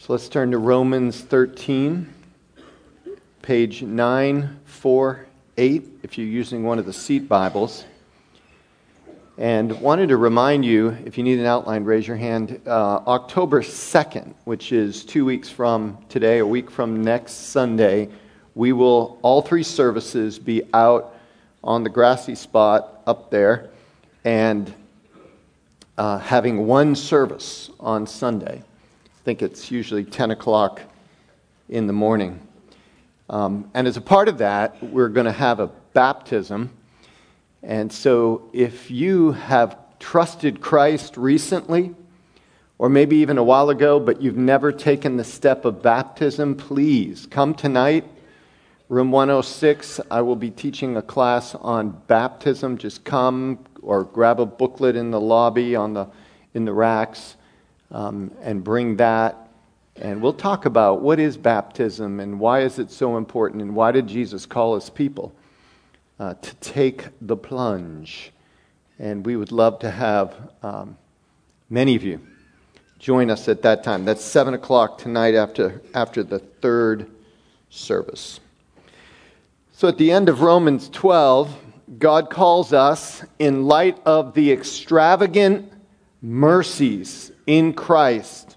So let's turn to Romans 13, page 948, if you're using one of the seat Bibles. And wanted to remind you, if you need an outline, raise your hand. October 2nd, which is 2 weeks from today, a week from next Sunday, we will, all three services, be out on the grassy spot up there and having one service on Sunday. I think it's usually 10 o'clock in the morning. And as a part of that, we're going to have a baptism. And so if you have trusted Christ recently, or maybe even a while ago, but you've never taken the step of baptism, please come tonight. Room 106, I will be teaching a class on baptism. Just come or grab a booklet in the lobby in the racks and bring that. And we'll talk about what is baptism and why is it so important and why did Jesus call his people to take the plunge. And we would love to have many of you join us at that time. That's 7 o'clock tonight after the third service. So at the end of Romans 12, God calls us, in light of the extravagant mercies in Christ,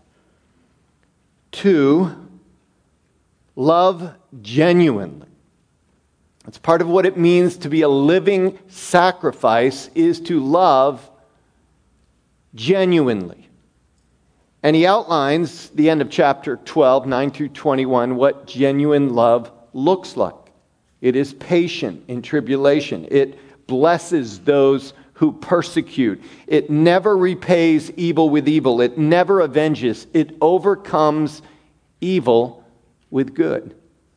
to love genuinely. It's part of what it means to be a living sacrifice, is to love genuinely. And he outlines, the end of chapter 12, 9 through 21, what genuine love looks like. It is patient in tribulation. It blesses those who persecute. It never repays evil with evil. It never avenges. It overcomes evil with good.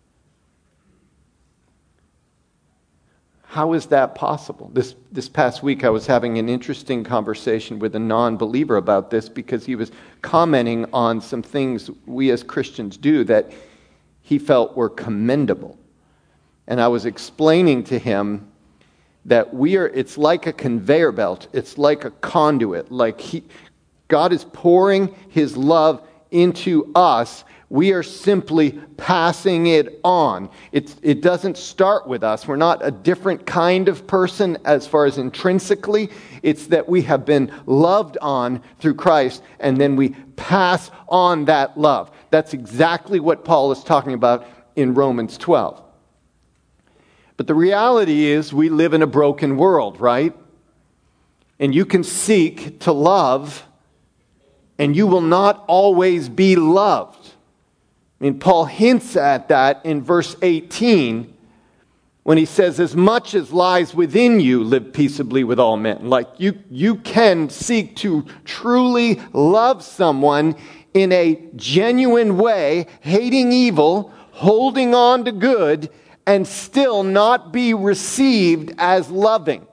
How is that possible? This past week I was having an interesting conversation with a non-believer about this because he was commenting on some things we as Christians do that he felt were commendable. And I was explaining to him that it's like a conveyor belt. It's like a conduit. God is pouring his love into us. We are simply passing it on. It doesn't start with us. We're not a different kind of person as far as intrinsically. It's that we have been loved on through Christ, and then we pass on that love. That's exactly what Paul is talking about in Romans 12. But the reality is we live in a broken world, right? And you can seek to love, and you will not always be loved. I mean, Paul hints at that in verse 18 when he says, as much as lies within you, live peaceably with all men. Like you can seek to truly love someone in a genuine way, hating evil, holding on to good, and still not be received as loving.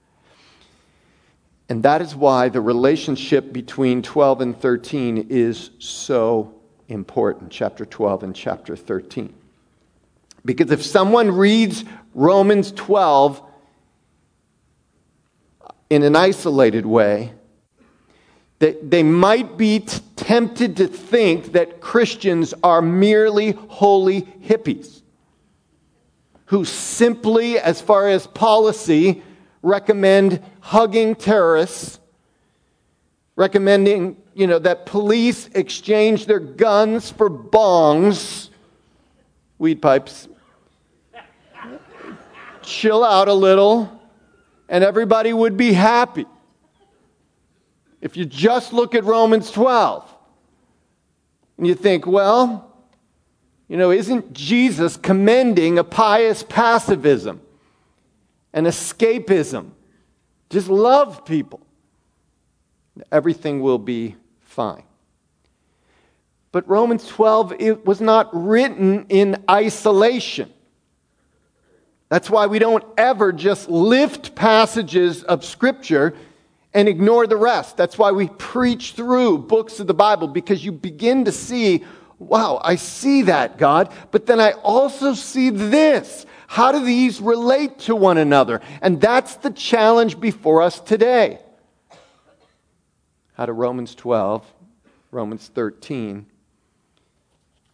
And that is why the relationship between 12 and 13 is so important, chapter 12 and chapter 13. Because if someone reads Romans 12 in an isolated way, they might be tempted to think that Christians are merely holy hippies who simply, as far as policy, recommend hugging terrorists, recommending, that police exchange their guns for bongs, weed pipes, chill out a little, and everybody would be happy. If you just look at Romans 12, and you think, well, isn't Jesus commending a pious pacifism, an escapism? Just love people. Everything will be fine. But Romans 12, it was not written in isolation. That's why we don't ever just lift passages of Scripture and ignore the rest. That's why we preach through books of the Bible, because you begin to see, wow, I see that, God, but then I also see this. How do these relate to one another? And that's the challenge before us today. How do Romans 12, Romans 13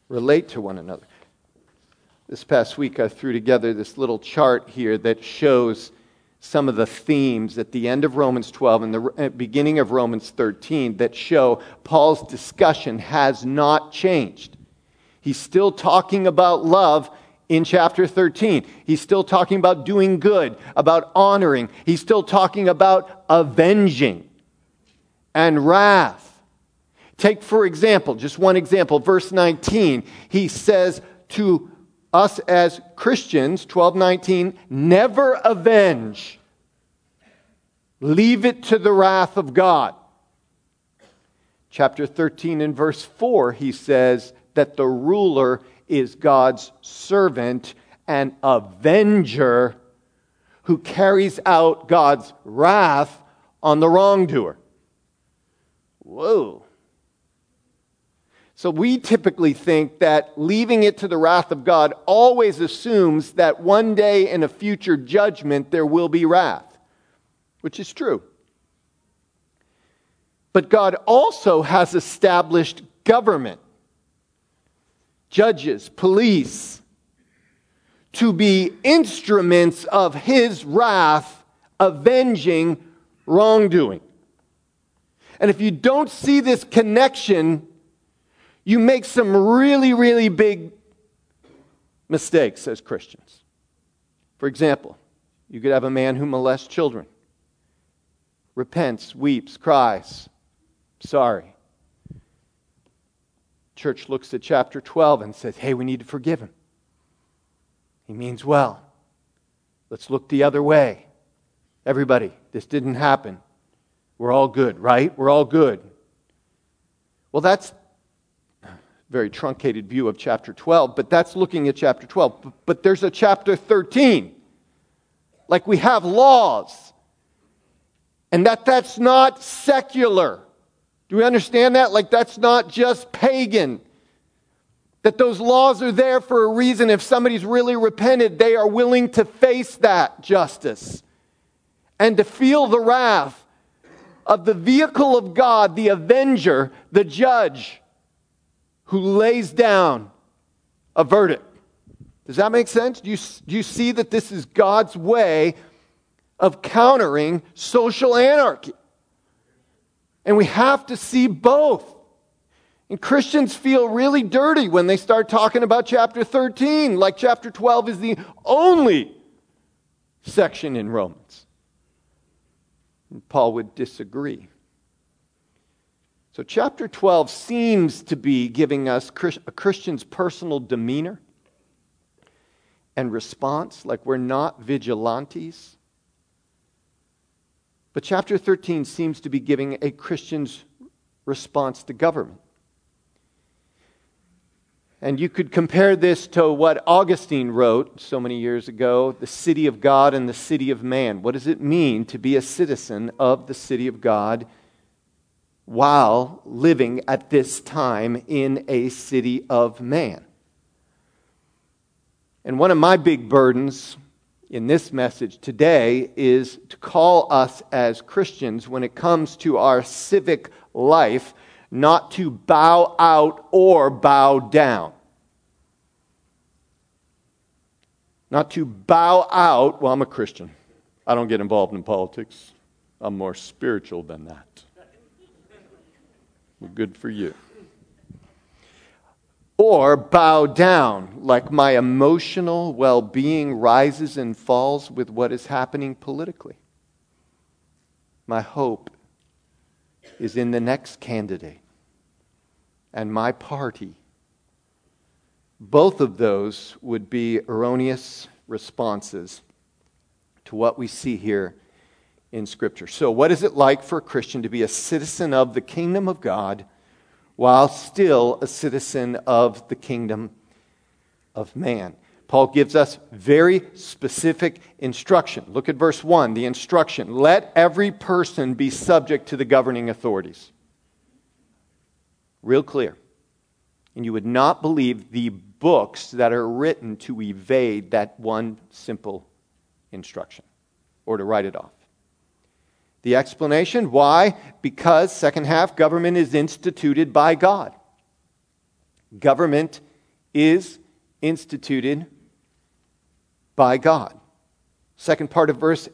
relate to one another. This past week, I threw together this little chart here that shows some of the themes at the end of Romans 12 and the beginning of Romans 13 that show Paul's discussion has not changed. He's still talking about love in chapter 13. He's still talking about doing good, about honoring. He's still talking about avenging and wrath. Take, for example, just one example, verse 19. He says to us as Christians, 12:19, never avenge. Leave it to the wrath of God. Chapter 13 and verse 4, he says that the ruler is God's servant and avenger who carries out God's wrath on the wrongdoer. Whoa. So we typically think that leaving it to the wrath of God always assumes that one day in a future judgment there will be wrath, which is true. But God also has established government, judges, police, to be instruments of His wrath, avenging wrongdoing. And if you don't see this connection, you make some really, really big mistakes as Christians. For example, you could have a man who molests children, repents, weeps, cries, sorry. Church looks at chapter 12 and says, hey, we need to forgive him. He means well. Let's look the other way. Everybody, this didn't happen. We're all good, right? We're all good. Well, that's very truncated view of chapter 12, but that's looking at chapter 12. But there's a chapter 13. Like we have laws. And that's not secular. Do we understand that? Like that's not just pagan. That those laws are there for a reason. If somebody's really repented, they are willing to face that justice. And to feel the wrath of the vehicle of God, the avenger, the judge, who lays down a verdict. Does that make sense? Do you see that this is God's way of countering social anarchy? And we have to see both. And Christians feel really dirty when they start talking about chapter 13, like chapter 12 is the only section in Romans. And Paul would disagree. So chapter 12 seems to be giving us a Christian's personal demeanor and response, like we're not vigilantes. But chapter 13 seems to be giving a Christian's response to government. And you could compare this to what Augustine wrote so many years ago, the city of God and the city of man. What does it mean to be a citizen of the city of God while living at this time in a city of man? And one of my big burdens in this message today is to call us as Christians, when it comes to our civic life, not to bow out or bow down. Not to bow out, well, I'm a Christian. I don't get involved in politics. I'm more spiritual than that. Well, good for you. Or bow down, like my emotional well-being rises and falls with what is happening politically. My hope is in the next candidate and my party. Both of those would be erroneous responses to what we see here in Scripture. So what is it like for a Christian to be a citizen of the kingdom of God while still a citizen of the kingdom of man? Paul gives us very specific instruction. Look at verse 1, the instruction. Let every person be subject to the governing authorities. Real clear. And you would not believe the books that are written to evade that one simple instruction or to write it off. The explanation, why? Because, second half, government is instituted by God. Government is instituted by God. Second part of verse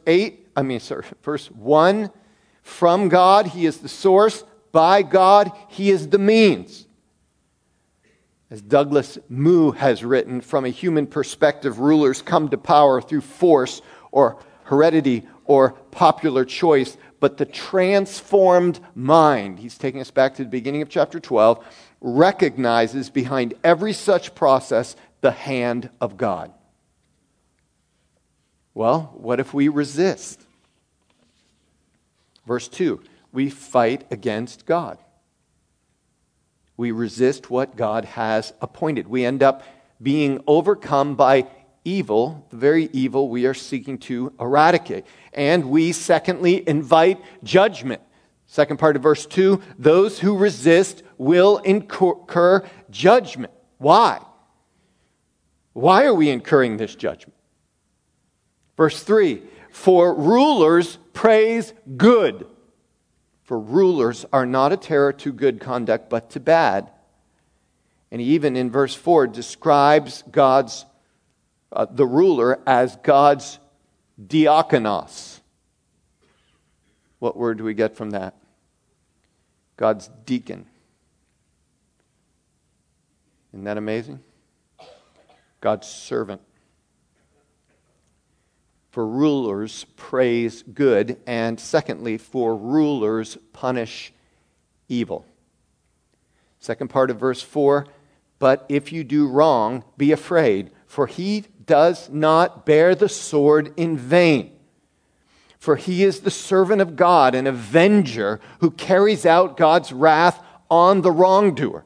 1, from God, He is the source. By God, He is the means. As Douglas Moo has written, from a human perspective, rulers come to power through force or heredity or popular choice, but the transformed mind, he's taking us back to the beginning of chapter 12, recognizes behind every such process the hand of God. Well, what if we resist? Verse 2, we fight against God. We resist what God has appointed. We end up being overcome by evil, the very evil we are seeking to eradicate. And we, secondly, invite judgment. Second part of verse 2, those who resist will incur judgment. Why? Why are we incurring this judgment? Verse 3, for rulers praise good. For rulers are not a terror to good conduct, but to bad. And he even in verse 4 describes the ruler as God's diakonos. What word do we get from that? God's deacon. Isn't that amazing? God's servant. For rulers praise good, and secondly, for rulers punish evil. Second part of verse 4, but if you do wrong, be afraid, for he does not bear the sword in vain. For he is the servant of God, an avenger who carries out God's wrath on the wrongdoer.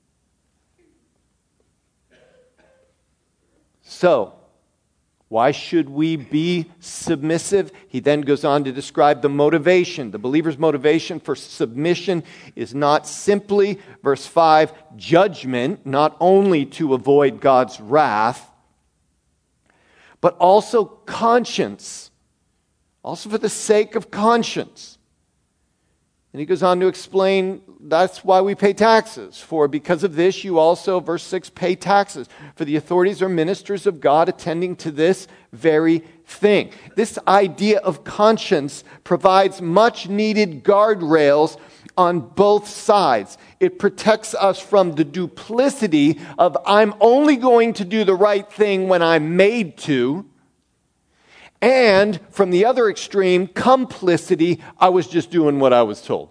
So, why should we be submissive? He then goes on to describe the motivation. The believer's motivation for submission is not simply, verse 5, judgment, not only to avoid God's wrath, but also conscience, also for the sake of conscience. And he goes on to explain that's why we pay taxes. For because of this, you also, verse 6, pay taxes. For the authorities are ministers of God attending to this very thing. This idea of conscience provides much needed guardrails on both sides. It protects us from the duplicity of I'm only going to do the right thing when I'm made to, and from the other extreme, complicity, I was just doing what I was told.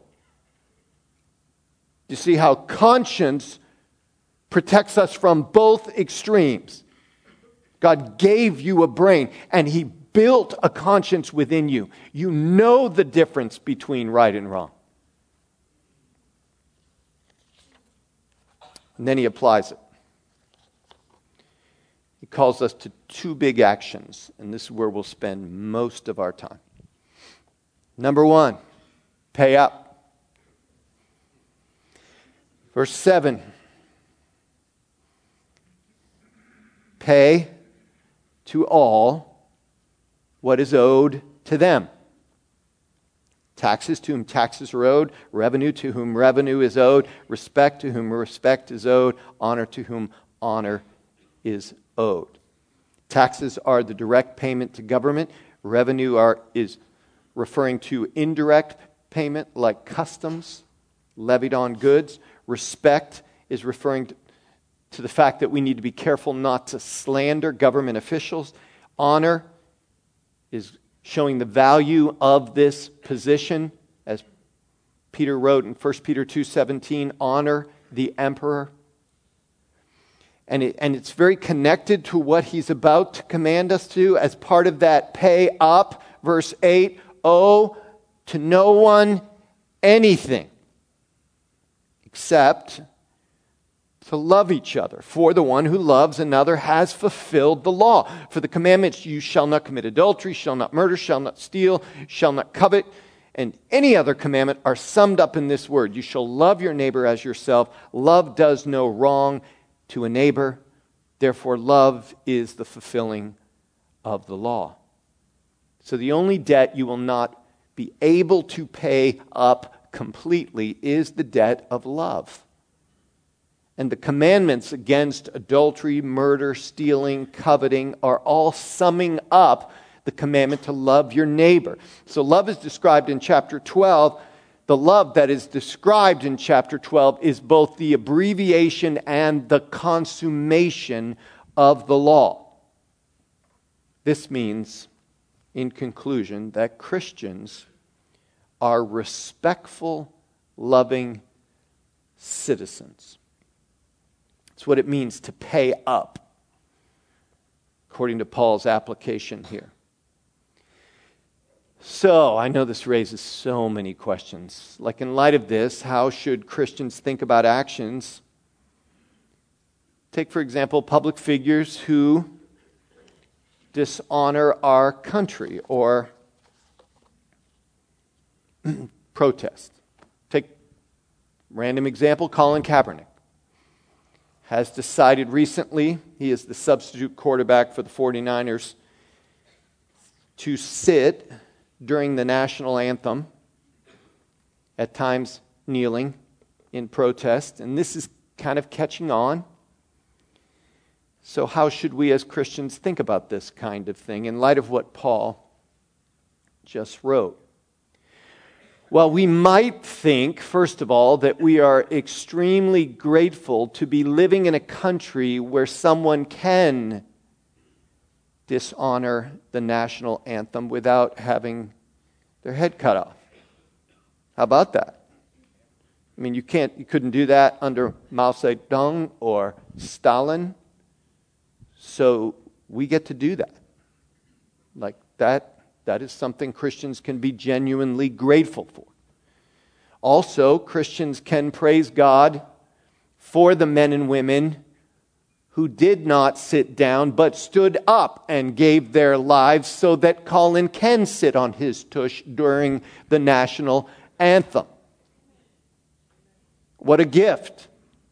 You see how conscience protects us from both extremes. God gave you a brain, and He built a conscience within you. You know the difference between right and wrong. And then He applies it. He calls us to two big actions, and this is where we'll spend most of our time. Number one, pay up. Verse 7, pay to all what is owed to them. Taxes to whom taxes are owed, revenue to whom revenue is owed, respect to whom respect is owed, honor to whom honor is owed. Taxes are the direct payment to government. Revenue is referring to indirect payment like customs levied on goods. Respect is referring to the fact that we need to be careful not to slander government officials. Honor is showing the value of this position. As Peter wrote in 1 Peter 2:17, honor the emperor. And it's very connected to what he's about to command us to as part of that pay up. Verse 8, owe to no one anything except to love each other. For the one who loves another has fulfilled the law. For the commandments, you shall not commit adultery, shall not murder, shall not steal, shall not covet, and any other commandment are summed up in this word. You shall love your neighbor as yourself. Love does no wrong to a neighbor. Therefore, love is the fulfilling of the law. So the only debt you will not be able to pay up completely is the debt of love. and the commandments against adultery, murder, stealing, coveting are all summing up the commandment to love your neighbor. So love is described in chapter 12. The love that is described in chapter 12 is both the abbreviation and the consummation of the law. This means, in conclusion, that Christians are respectful, loving citizens. It's what it means to pay up, according to Paul's application here. So, I know this raises so many questions. Like, in light of this, how should Christians think about actions? Take, for example, public figures who dishonor our country or protest. Take random example, Colin Kaepernick has decided recently, he is the substitute quarterback for the 49ers, to sit during the national anthem, at times kneeling in protest, and this is kind of catching on. So how should we as Christians think about this kind of thing in light of what Paul just wrote? Well, we might think, first of all, that we are extremely grateful to be living in a country where someone can dishonor the national anthem without having their head cut off. How about that? I mean, you couldn't do that under Mao Zedong or Stalin. So we get to do that. Like that is something Christians can be genuinely grateful for. Also, Christians can praise God for the men and women who did not sit down but stood up and gave their lives so that Colin can sit on his tush during the national anthem. What a gift.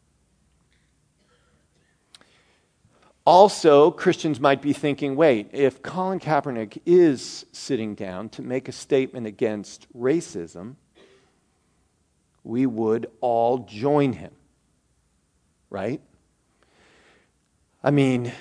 Also, Christians might be thinking, wait, if Colin Kaepernick is sitting down to make a statement against racism, we would all join him, right? I mean,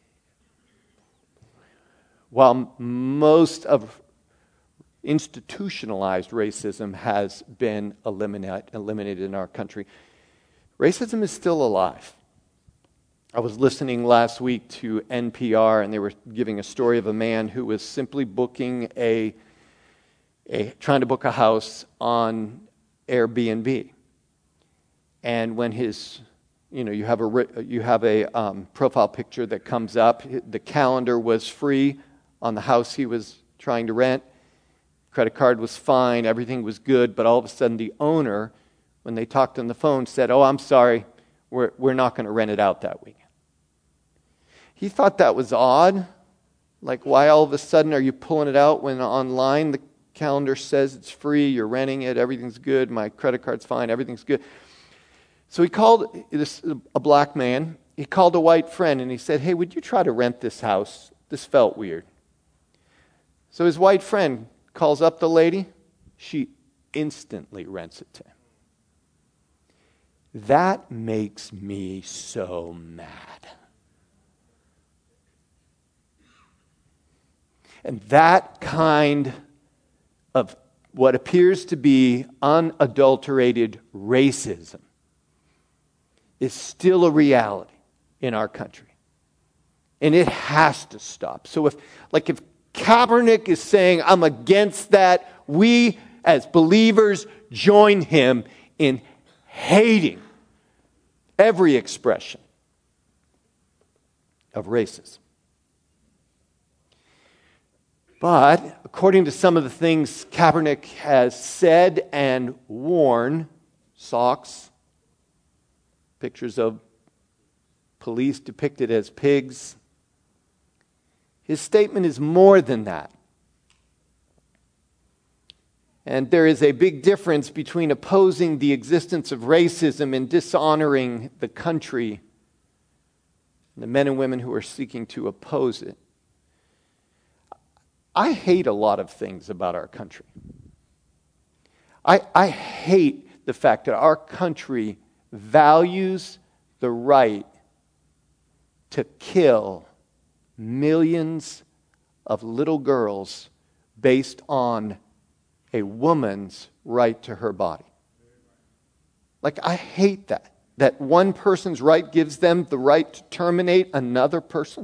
while most of institutionalized racism has been eliminated in our country, racism is still alive. I was listening last week to NPR, and they were giving a story of a man who was simply booking trying to book a house on Airbnb. And when you have a profile picture that comes up, the calendar was free on the house he was trying to rent. Credit card was fine, everything was good, but all of a sudden the owner, when they talked on the phone, said, "Oh, I'm sorry, we're not going to rent it out that weekend." He thought that was odd. Like, why all of a sudden are you pulling it out when online the calendar says it's free, you're renting it, everything's good, my credit card's fine, everything's good. So he called a black man. He called a white friend and he said, "Hey, would you try to rent this house? This felt weird." So his white friend calls up the lady. She instantly rents it to him. That makes me so mad. And that kind of what appears to be unadulterated racism is still a reality in our country. And it has to stop. So if Kaepernick is saying, "I'm against that," we as believers join him in hating every expression of racism. But according to some of the things Kaepernick has said and worn, socks, pictures of police depicted as pigs, his statement is more than that. And there is a big difference between opposing the existence of racism and dishonoring the country and the men and women who are seeking to oppose it. I hate a lot of things about our country. I hate the fact that our country values the right to kill millions of little girls based on a woman's right to her body. Like, I hate that. That one person's right gives them the right to terminate another person.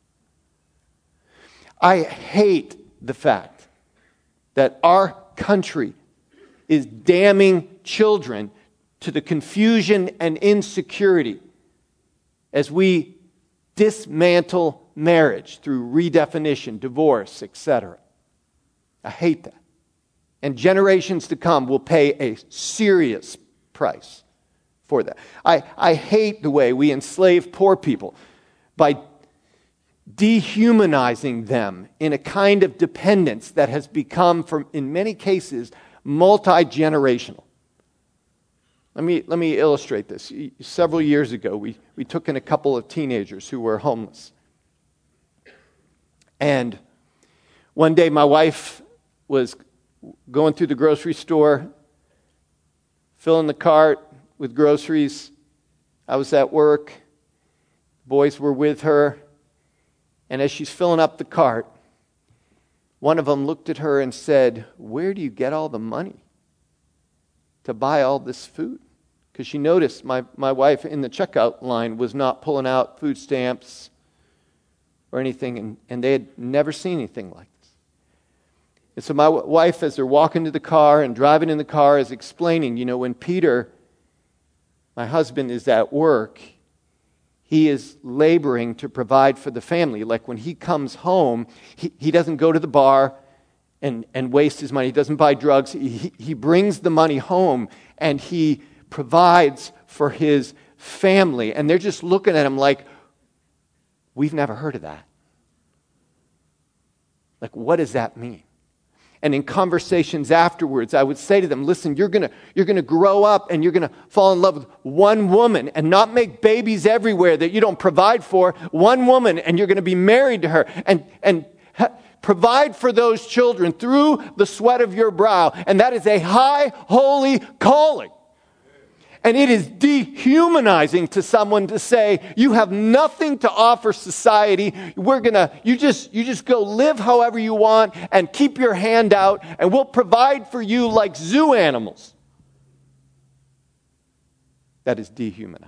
I hate the fact that our country is damning children to the confusion and insecurity as we dismantle marriage through redefinition, divorce, etc. I hate that. And generations to come will pay a serious price for that. I hate the way we enslave poor people by dehumanizing them in a kind of dependence that has become, in many cases, multi-generational. Let me illustrate this. Several years ago, we took in a couple of teenagers who were homeless. And one day my wife was going through the grocery store, filling the cart with groceries. I was at work. Boys were with her. And as she's filling up the cart, one of them looked at her and said, "Where do you get all the money to buy all this food?" Because she noticed my wife in the checkout line was not pulling out food stamps or anything, and they had never seen anything like this. And so my wife, as they're walking to the car and driving in the car, is explaining, when Peter, my husband, is at work, he is laboring to provide for the family. Like when he comes home, he doesn't go to the bar and waste his money. He doesn't buy drugs. He brings the money home and he provides for his family. And they're just looking at him like, we've never heard of that. Like, what does that mean? And in conversations afterwards, I would say to them, listen, you're gonna grow up and you're gonna fall in love with one woman and not make babies everywhere that you don't provide for. One woman, and you're gonna be married to her and provide for those children through the sweat of your brow. And that is a high, holy calling. And it is dehumanizing to someone to say, you have nothing to offer society. You just go live however you want and keep your hand out and we'll provide for you like zoo animals. That is dehumanizing.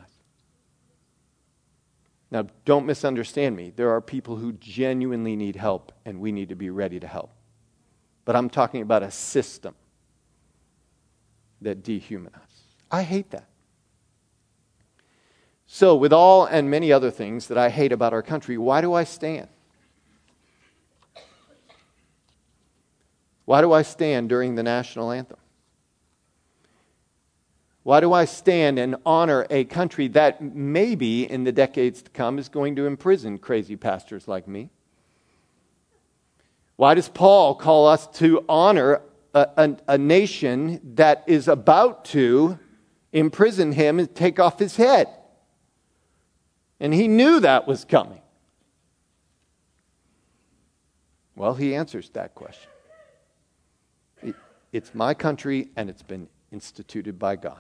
Now, don't misunderstand me. There are people who genuinely need help and we need to be ready to help. But I'm talking about a system that dehumanizes. I hate that. So, with all and many other things that I hate about our country, why do I stand? Why do I stand during the national anthem? Why do I stand and honor a country that maybe in the decades to come is going to imprison crazy pastors like me? Why does Paul call us to honor a nation that is about to imprison him and take off his head? And he knew that was coming. Well, he answers that question. It's my country and it's been instituted by God.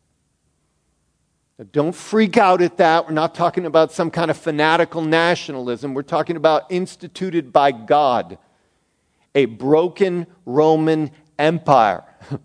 Now, don't freak out at that. We're not talking about some kind of fanatical nationalism. We're talking about instituted by God. A broken Roman Empire.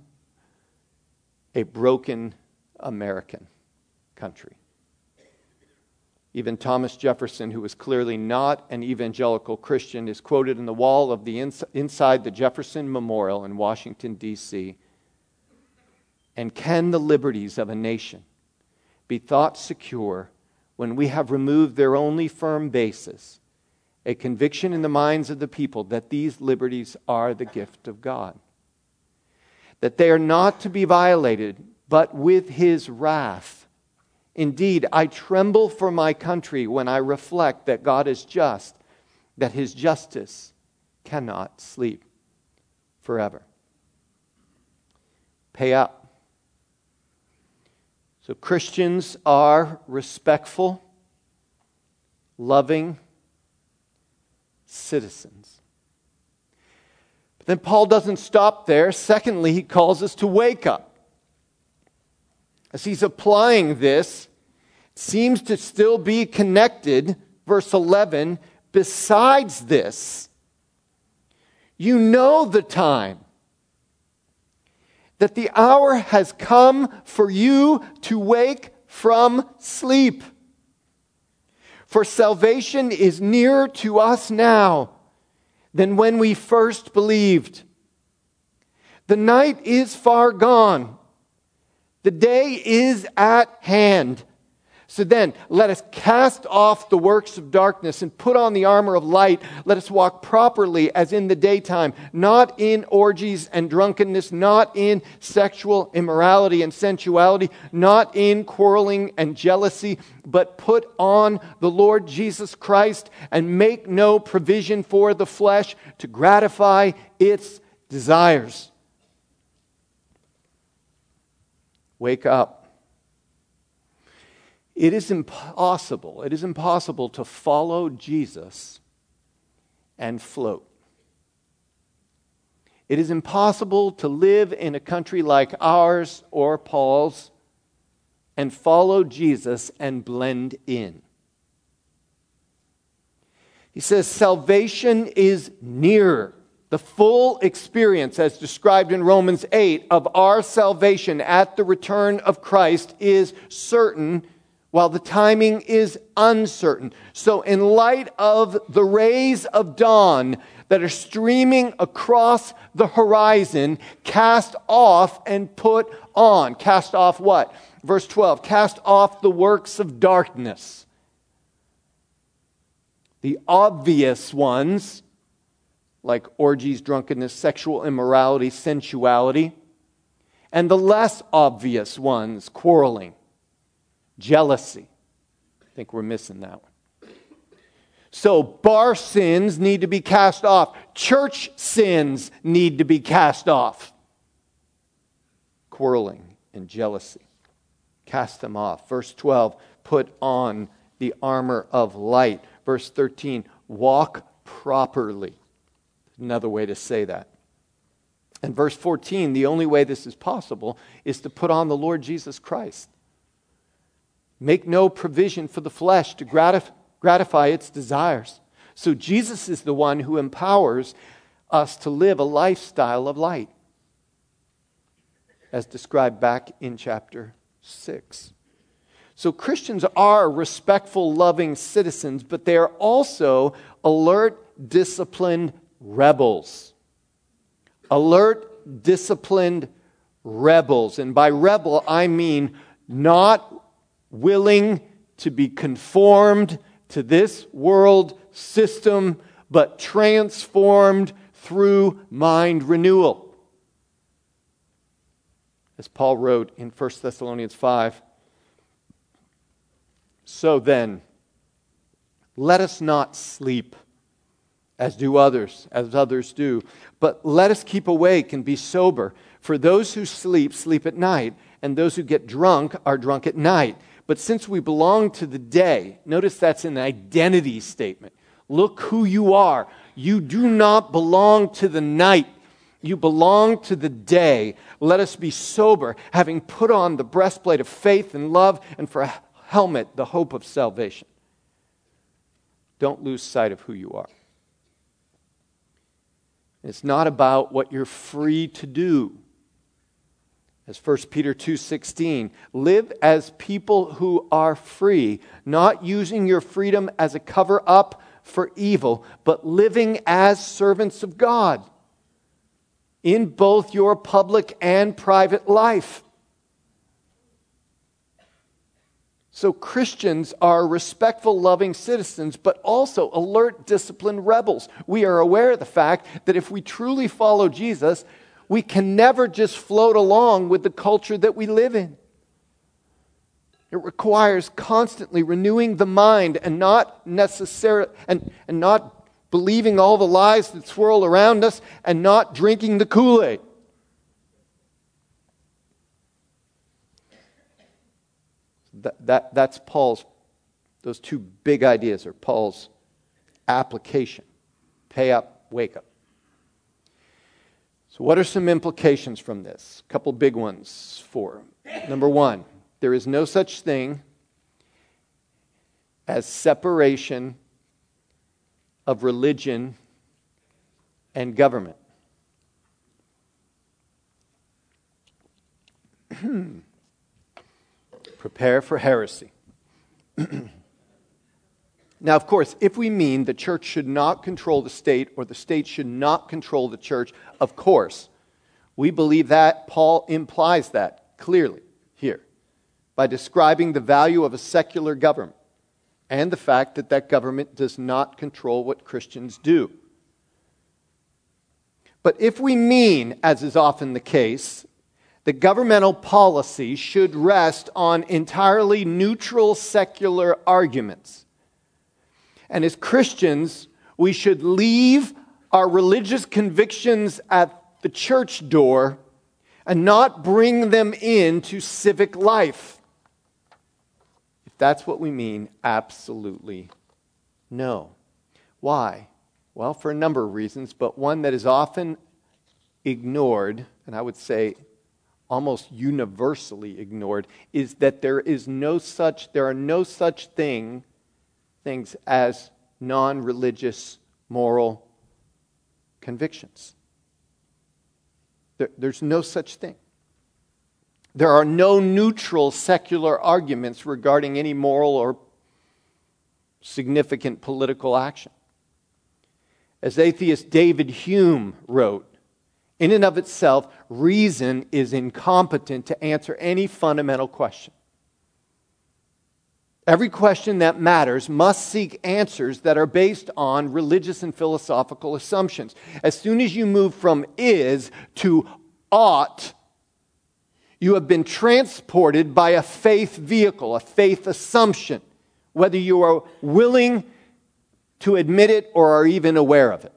A broken American country. Even Thomas Jefferson, who was clearly not an evangelical Christian, is quoted in the wall of the inside the Jefferson Memorial in Washington, D.C. And can the liberties of a nation be thought secure when we have removed their only firm basis, a conviction in the minds of the people that these liberties are the gift of God? That they are not to be violated, but with His wrath. Indeed, I tremble for my country when I reflect that God is just, that His justice cannot sleep forever. Pay up. So Christians are respectful, loving citizens. But then Paul doesn't stop there. Secondly, he calls us to wake up. As he's applying this seems to still be connected. Verse 11, besides this, you know the time, that the hour has come for you to wake from sleep. For salvation is nearer to us now than when we first believed. The night is far gone. The day is at hand. So then, let us cast off the works of darkness and put on the armor of light. Let us walk properly as in the daytime, not in orgies and drunkenness, not in sexual immorality and sensuality, not in quarreling and jealousy, but put on the Lord Jesus Christ and make no provision for the flesh to gratify its desires. Wake up. It is impossible to follow Jesus and float. It is impossible to live in a country like ours or Paul's and follow Jesus and blend in. He says salvation is nearer. The full experience, as described in Romans 8, of our salvation at the return of Christ is certain, while the timing is uncertain. So in light of the rays of dawn that are streaming across the horizon, cast off and put on. Cast off what? Verse 12, cast off the works of darkness. The obvious ones, like orgies, drunkenness, sexual immorality, sensuality. And the less obvious ones, quarreling, jealousy. I think we're missing that one. So bar sins need to be cast off. Church sins need to be cast off. Quarreling and jealousy. Cast them off. Verse 12, put on the armor of light. Verse 13, walk properly. Another way to say that. And verse 14, the only way this is possible is to put on the Lord Jesus Christ. Make no provision for the flesh to gratify its desires. So Jesus is the one who empowers us to live a lifestyle of light, as described back in chapter 6. So Christians are respectful, loving citizens, but they are also alert, disciplined rebels. Alert, disciplined rebels. And by rebel, I mean not willing to be conformed to this world system, but transformed through mind renewal. As Paul wrote in 1 Thessalonians 5, so then, let us not sleep as others do, but let us keep awake and be sober. For those who sleep, sleep at night, and those who get drunk are drunk at night. But since we belong to the day, notice that's an identity statement. Look who you are. You do not belong to the night. You belong to the day. Let us be sober, having put on the breastplate of faith and love, and for a helmet, the hope of salvation. Don't lose sight of who you are. It's not about what you're free to do. As 1 Peter 2:16, live as people who are free, not using your freedom as a cover-up for evil, but living as servants of God in both your public and private life. So Christians are respectful, loving citizens, but also alert, disciplined rebels. We are aware of the fact that if we truly follow Jesus, we can never just float along with the culture that we live in. It requires constantly renewing the mind and not necessarily and not believing all the lies that swirl around us and not drinking the Kool-Aid. That's Paul's, those two big ideas are Paul's application. Pay up, wake up. So what are some implications from this? A couple big ones for. Number one, there is no such thing as separation of religion and government. Prepare for heresy. Now, of course, if we mean the church should not control the state or the state should not control the church, of course, we believe that Paul implies that clearly here by describing the value of a secular government and the fact that that government does not control what Christians do. But if we mean, as is often the case, that governmental policy should rest on entirely neutral secular arguments, and as Christians, we should leave our religious convictions at the church door and not bring them into civic life. If that's what we mean, absolutely no. Why? Well, for a number of reasons, but one that is often ignored, and I would say almost universally ignored, is that there are no such things as non-religious moral convictions. There's no such thing. There are no neutral secular arguments regarding any moral or significant political action. As atheist David Hume wrote, in and of itself, reason is incompetent to answer any fundamental question. Every question that matters must seek answers that are based on religious and philosophical assumptions. As soon as you move from is to ought, you have been transported by a faith vehicle, a faith assumption, whether you are willing to admit it or are even aware of it.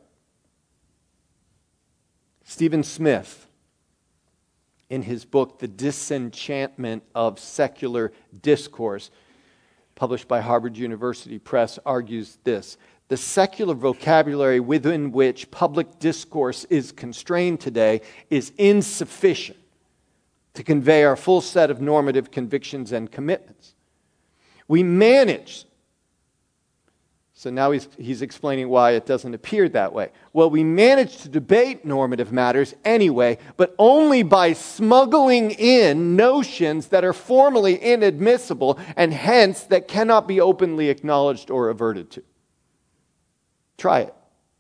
Stephen Smith, in his book, The Disenchantment of Secular Discourse, published by Harvard University Press, argues this: the secular vocabulary within which public discourse is constrained today is insufficient to convey our full set of normative convictions and commitments. We manage, so now he's explaining why it doesn't appear that way. Well, we manage to debate normative matters anyway, but only by smuggling in notions that are formally inadmissible and hence that cannot be openly acknowledged or averted to. Try it.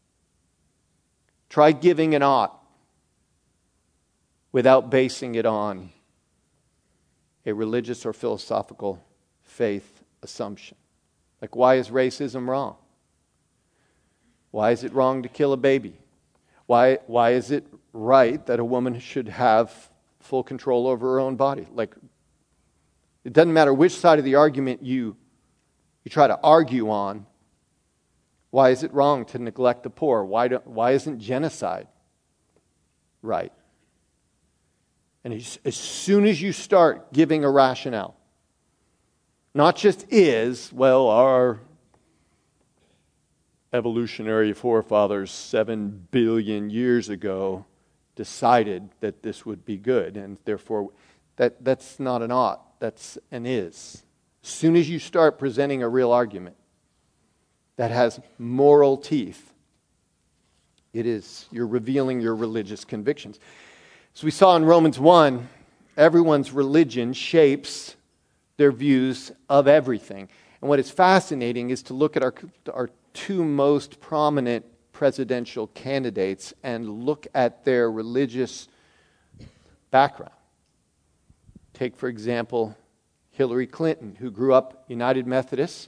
Try giving an ought without basing it on a religious or philosophical faith assumption. Like, why is racism wrong? Why is it wrong to kill a baby? Why is it right that a woman should have full control over her own body? Like, it doesn't matter which side of the argument you try to argue on. Why is it wrong to neglect the poor? Why isn't genocide right? And as soon as you start giving a rationale, not just our evolutionary forefathers 7 billion years ago decided that this would be good, and therefore that's not an ought, that's an is. As soon as you start presenting a real argument that has moral teeth, you're revealing your religious convictions. So we saw in Romans 1, everyone's religion shapes their views of everything. And what is fascinating is to look at our two most prominent presidential candidates and look at their religious background. Take, for example, Hillary Clinton, who grew up United Methodist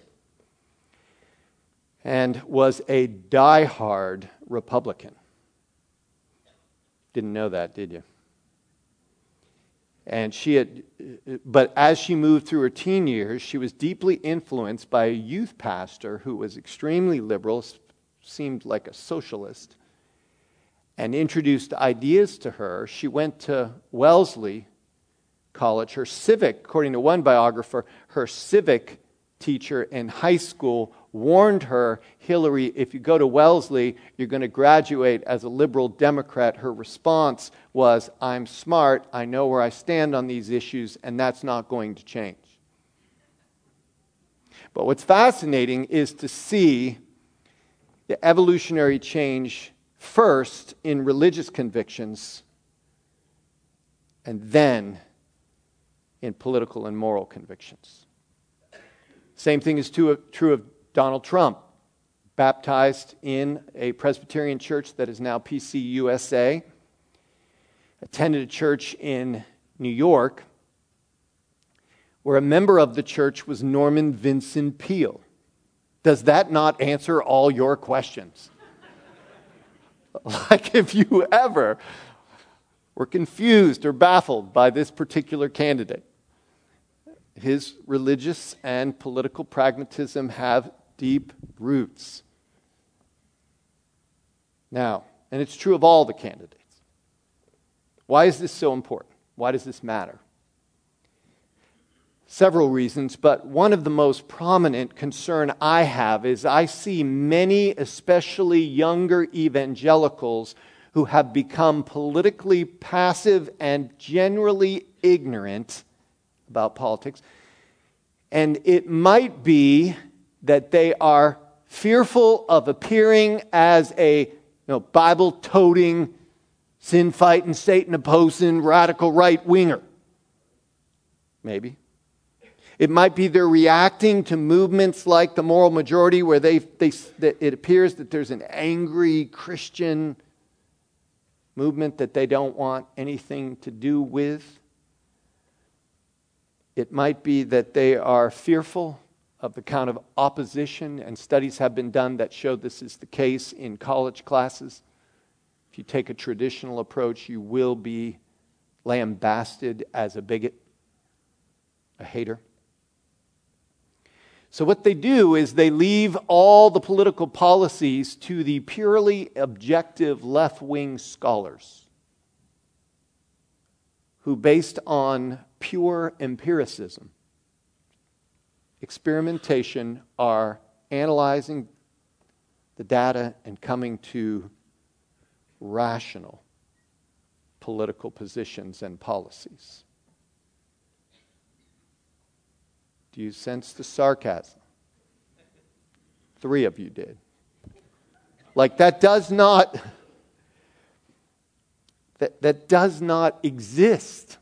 and was a diehard Republican. Didn't know that, did you? And but as she moved through her teen years, she was deeply influenced by a youth pastor who was extremely liberal, seemed like a socialist, and introduced ideas to her. She went to Wellesley College. According to one biographer, her civic teacher in high school warned her, Hillary, if you go to Wellesley, you're going to graduate as a liberal Democrat. Her response was, I'm smart, I know where I stand on these issues, and that's not going to change. But what's fascinating is to see the evolutionary change first in religious convictions and then in political and moral convictions. Same thing is true of Donald Trump, baptized in a Presbyterian church that is now PCUSA, attended a church in New York where a member of the church was Norman Vincent Peale. Does that not answer all your questions? Like if you ever were confused or baffled by this particular candidate, his religious and political pragmatism have deep roots. Now, and it's true of all the candidates. Why is this so important? Why does this matter? Several reasons, but one of the most prominent concern I have is I see many, especially younger evangelicals, who have become politically passive and generally ignorant about politics. And it might be that they are fearful of appearing as a Bible-toting, sin-fighting, Satan-opposing, radical right-winger. Maybe. It might be they're reacting to movements like the moral majority where it appears that there's an angry Christian movement that they don't want anything to do with. It might be that they are fearful of the kind of opposition, and studies have been done that show this is the case in college classes. If you take a traditional approach, you will be lambasted as a bigot, a hater. So what they do is they leave all the political policies to the purely objective left-wing scholars who, based on pure empiricism, experimentation, are analyzing the data and coming to rational political positions and policies. Do you sense the sarcasm? 3 of you did. Like that does not exist.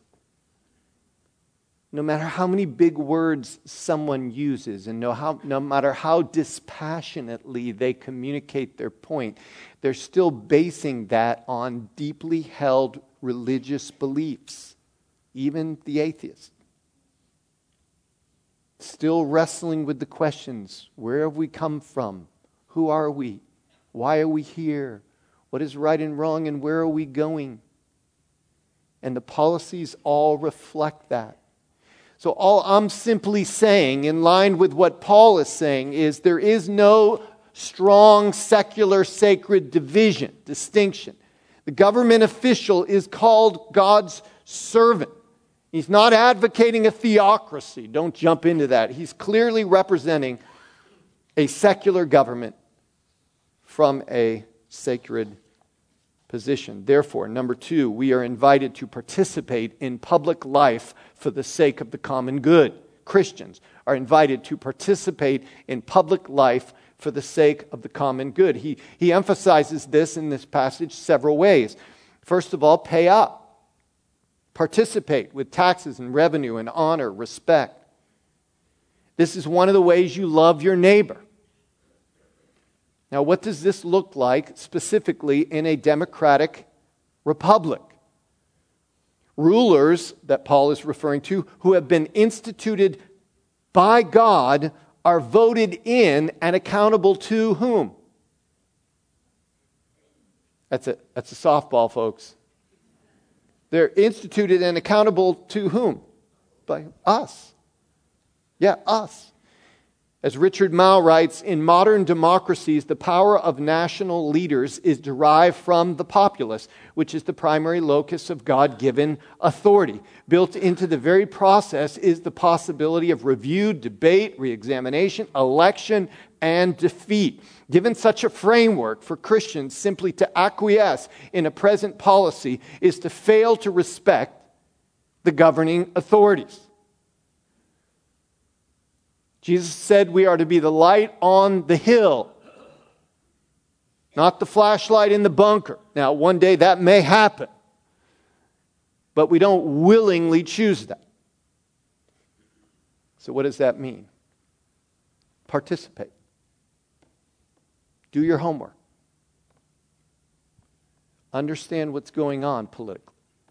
No matter how many big words someone uses and no matter how dispassionately they communicate their point, they're still basing that on deeply held religious beliefs, even the atheist. Still wrestling with the questions: where have we come from? Who are we? Why are we here? What is right and wrong, and where are we going? And the policies all reflect that. So all I'm simply saying, in line with what Paul is saying, is there is no strong secular sacred distinction. The government official is called God's servant. He's not advocating a theocracy. Don't jump into that. He's clearly representing a secular government from a sacred position. Therefore, number 2, we are invited to participate in public life for the sake of the common good. Christians are invited to participate in public life for the sake of the common good. He emphasizes this in this passage several ways. First of all, pay up. Participate with taxes and revenue and honor, respect. This is one of the ways you love your neighbor. Now, what does this look like specifically in a democratic republic? Rulers that Paul is referring to, who have been instituted by God, are voted in and accountable to whom? That's a softball, folks. They're instituted and accountable to whom? By us. Yeah, us. As Richard Mouw writes, in modern democracies, the power of national leaders is derived from the populace, which is the primary locus of God-given authority. Built into the very process is the possibility of review, debate, re-examination, election, and defeat. Given such a framework for Christians, simply to acquiesce in a present policy is to fail to respect the governing authorities. Jesus said we are to be the light on the hill, not the flashlight in the bunker. Now, one day that may happen, but we don't willingly choose that. So what does that mean? Participate. Do your homework. Understand what's going on politically.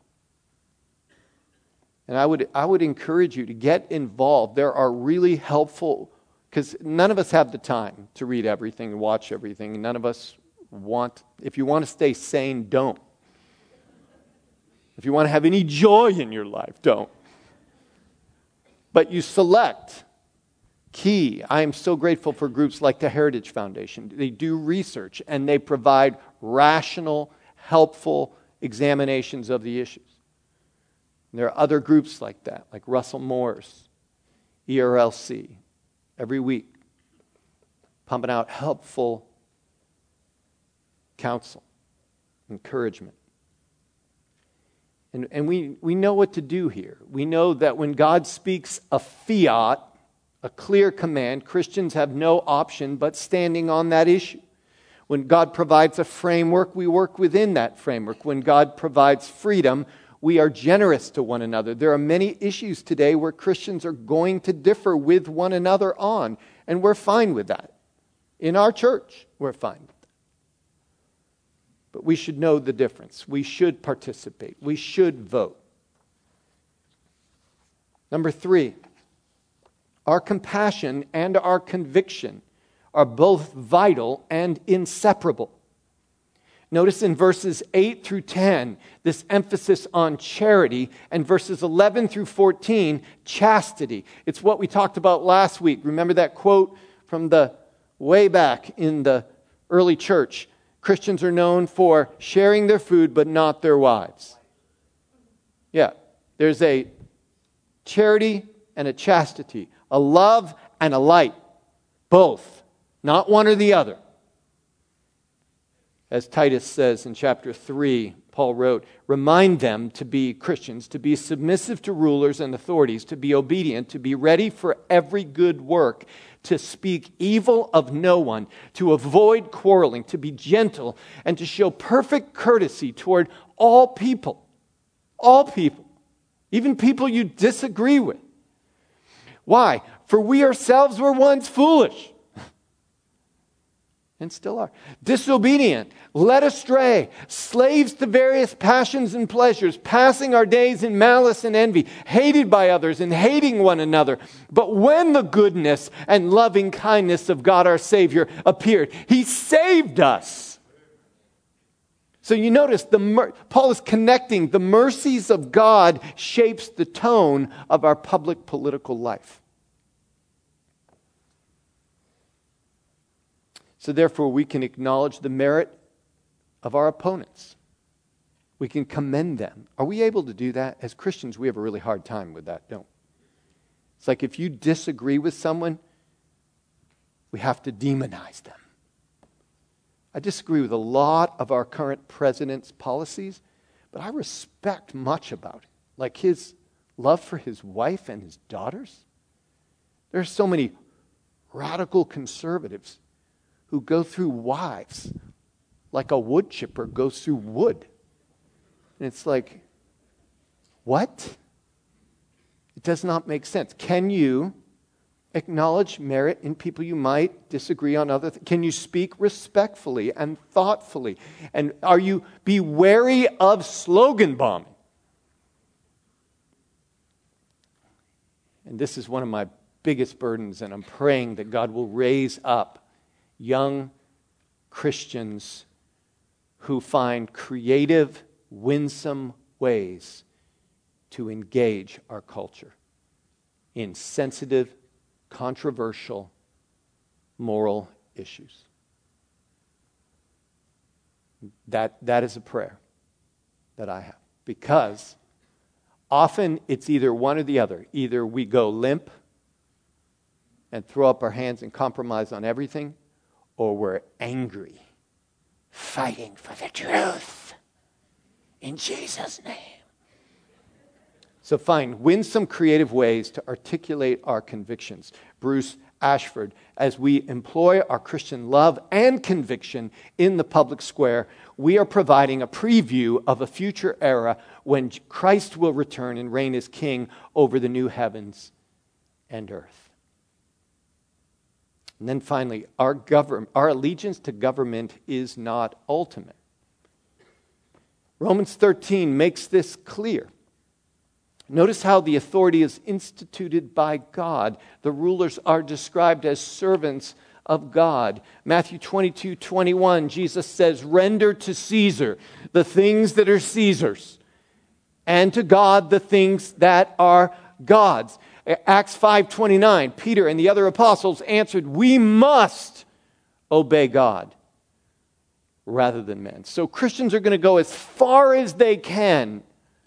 And I would encourage you to get involved. There are really helpful, because none of us have the time to read everything and watch everything. None of us want, if you want to stay sane, don't. If you want to have any joy in your life, don't. But you select key. I am so grateful for groups like the Heritage Foundation. They do research and they provide rational, helpful examinations of the issues. And there are other groups like that, like Russell Moore's, ERLC, every week, pumping out helpful counsel, encouragement. And we know what to do here. We know that when God speaks a fiat, a clear command, Christians have no option but standing on that issue. When God provides a framework, we work within that framework. When God provides freedom, we are generous to one another. There are many issues today where Christians are going to differ with one another on, and we're fine with that. In our church, we're fine with that. But we should know the difference. We should participate. We should vote. Number 3, our compassion and our conviction are both vital and inseparable. Notice in verses 8 through 10, this emphasis on charity, and verses 11 through 14, chastity. It's what we talked about last week. Remember that quote from the way back in the early church? Christians are known for sharing their food, but not their wives. Yeah, there's a charity and a chastity, a love and a light, both, not one or the other. As Titus says in chapter 3, Paul wrote, remind them to be Christians, to be submissive to rulers and authorities, to be obedient, to be ready for every good work, to speak evil of no one, to avoid quarreling, to be gentle, and to show perfect courtesy toward all people. All people. Even people you disagree with. Why? For we ourselves were once foolish. And still are. Disobedient, led astray, slaves to various passions and pleasures, passing our days in malice and envy, hated by others and hating one another. But when the goodness and loving kindness of God our Savior appeared, He saved us. So you notice Paul is connecting the mercies of God shapes the tone of our public political life. So therefore, we can acknowledge the merit of our opponents. We can commend them. Are we able to do that? As Christians, we have a really hard time with that, don't we? It's like if you disagree with someone, we have to demonize them. I disagree with a lot of our current president's policies, but I respect much about it. Like his love for his wife and his daughters. There are so many radical conservatives who go through wives like a wood chipper goes through wood. And it's like, what? It does not make sense. Can you acknowledge merit in people you might disagree on other things? Can you speak respectfully and thoughtfully? And be wary of slogan bombing? And this is one of my biggest burdens, and I'm praying that God will raise up young Christians who find creative, winsome ways to engage our culture in sensitive, controversial, moral issues. That is a prayer that I have. Because often it's either one or the other. Either we go limp and throw up our hands and compromise on everything, or we're angry, fighting for the truth in Jesus' name. So find winsome, creative ways to articulate our convictions. Bruce Ashford, as we employ our Christian love and conviction in the public square, we are providing a preview of a future era when Christ will return and reign as king over the new heavens and earth. And then finally, our allegiance to government is not ultimate. Romans 13 makes this clear. Notice how the authority is instituted by God. The rulers are described as servants of God. Matthew 22:21, Jesus says, "Render to Caesar the things that are Caesar's, and to God the things that are God's." Acts 5:29, Peter and the other apostles answered, "We must obey God rather than men." So Christians are going to go as far as they can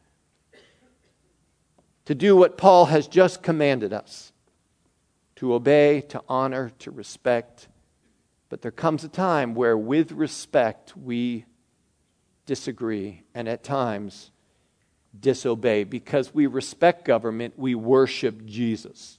to do what Paul has just commanded us, to obey, to honor, to respect. But there comes a time where with respect we disagree and at times disobey. Because we respect government, we worship Jesus.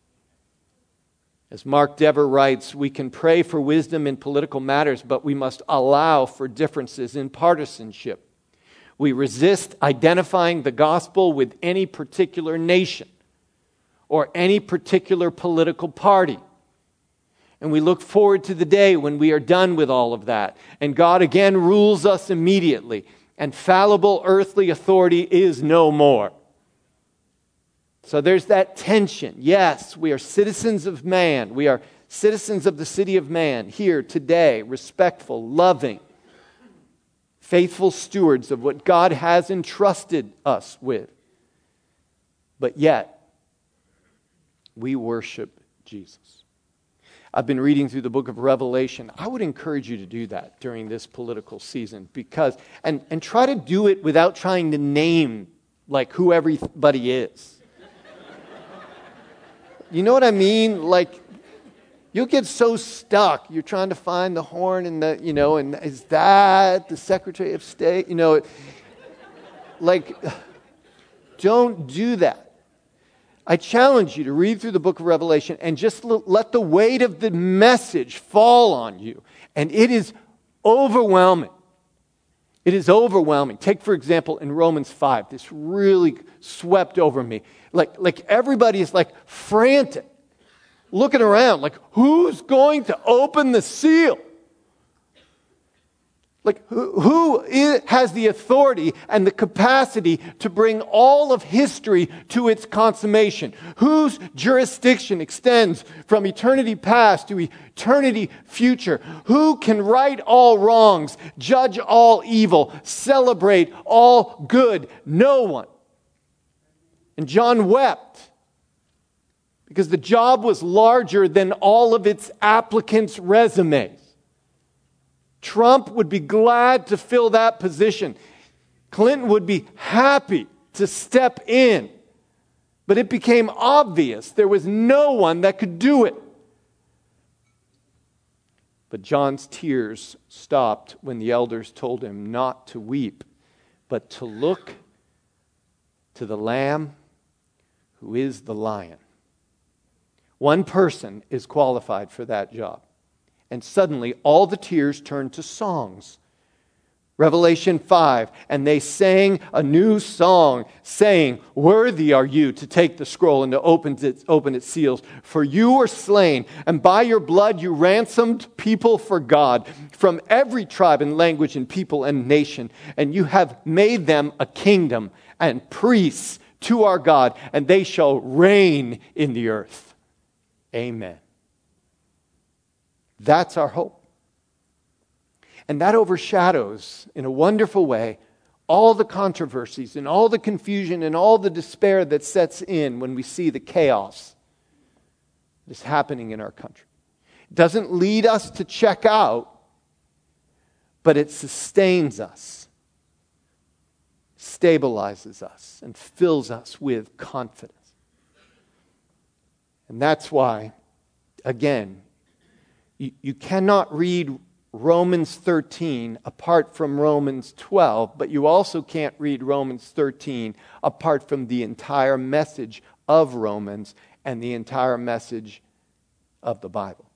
As Mark Dever writes, we can pray for wisdom in political matters, but we must allow for differences in partisanship. We resist identifying the gospel with any particular nation or any particular political party. And we look forward to the day when we are done with all of that, and God again rules us immediately, and fallible earthly authority is no more. So there's that tension. Yes, we are citizens of man. We are citizens of the city of man here today, respectful, loving, faithful stewards of what God has entrusted us with. But yet, we worship Jesus. I've been reading through the book of Revelation. I would encourage you to do that during this political season, because and try to do it without trying to name like who everybody is. You know what I mean? Like, you'll get so stuck. You're trying to find the horn and and is that the Secretary of State? Don't do that. I challenge you to read through the book of Revelation and just let the weight of the message fall on you. And it is overwhelming. It is overwhelming. Take, for example, in Romans 5, this really swept over me. Like everybody is like frantic, looking around, like, who's going to open the seal? Like, who has the authority and the capacity to bring all of history to its consummation? Whose jurisdiction extends from eternity past to eternity future? Who can right all wrongs, judge all evil, celebrate all good? No one. And John wept because the job was larger than all of its applicants' resumes. Trump would be glad to fill that position. Clinton would be happy to step in. But it became obvious there was no one that could do it. But John's tears stopped when the elders told him not to weep, but to look to the Lamb who is the Lion. One person is qualified for that job. And suddenly, all the tears turned to songs. Revelation 5, and they sang a new song, saying, "Worthy are you to take the scroll and to open its seals. For you were slain, and by your blood you ransomed people for God, from every tribe and language and people and nation. And you have made them a kingdom and priests to our God, and they shall reign in the earth." Amen. That's our hope. And that overshadows, in a wonderful way, all the controversies and all the confusion and all the despair that sets in when we see the chaos that's happening in our country. It doesn't lead us to check out, but it sustains us, stabilizes us, and fills us with confidence. And that's why, again, you cannot read Romans 13 apart from Romans 12, but you also can't read Romans 13 apart from the entire message of Romans and the entire message of the Bible.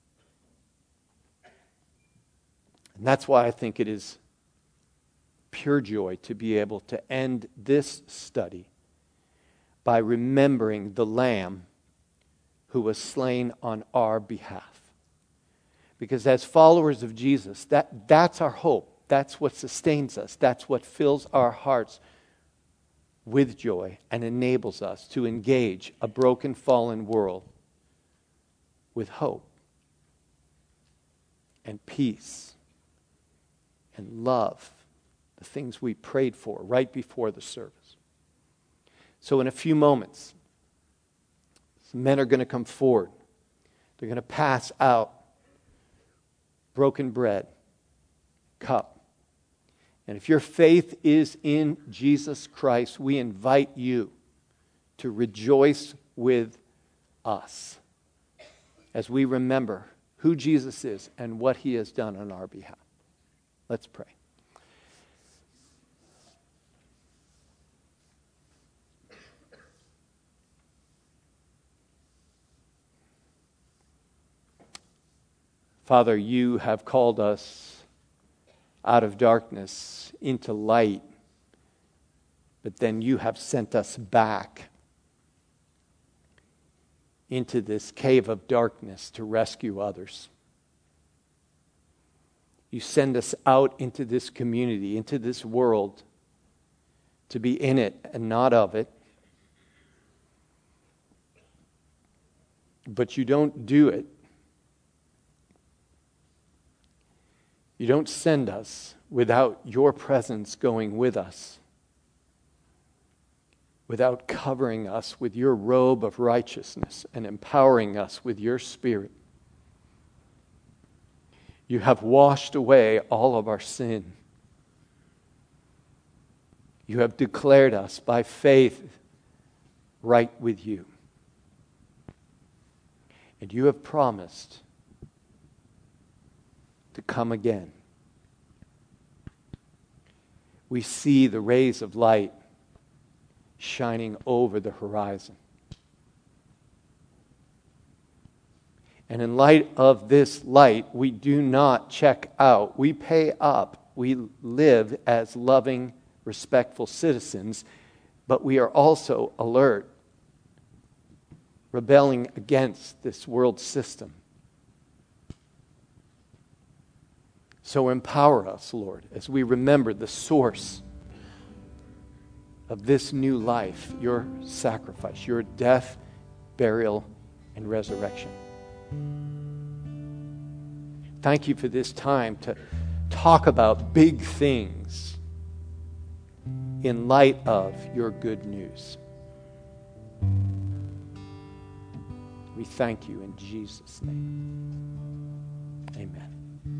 And that's why I think it is pure joy to be able to end this study by remembering the Lamb who was slain on our behalf. Because as followers of Jesus, that's our hope. That's what sustains us. That's what fills our hearts with joy and enables us to engage a broken, fallen world with hope and peace and love, the things we prayed for right before the service. So in a few moments, some men are going to come forward. They're going to pass out broken bread, cup. And if your faith is in Jesus Christ, we invite you to rejoice with us as we remember who Jesus is and what he has done on our behalf. Let's pray. Father, you have called us out of darkness into light, but then you have sent us back into this cave of darkness to rescue others. You send us out into this community, into this world, to be in it and not of it. But you don't do it. You don't send us without your presence going with us, without covering us with your robe of righteousness and empowering us with your Spirit. You have washed away all of our sin. You have declared us by faith right with you. And you have promised to come again. We see the rays of light shining over the horizon. And in light of this light, we do not check out. We pay up. We live as loving, respectful citizens, but we are also alert, rebelling against this world system. So empower us, Lord, as we remember the source of this new life, your sacrifice, your death, burial, and resurrection. Thank you for this time to talk about big things in light of your good news. We thank you in Jesus' name. Amen.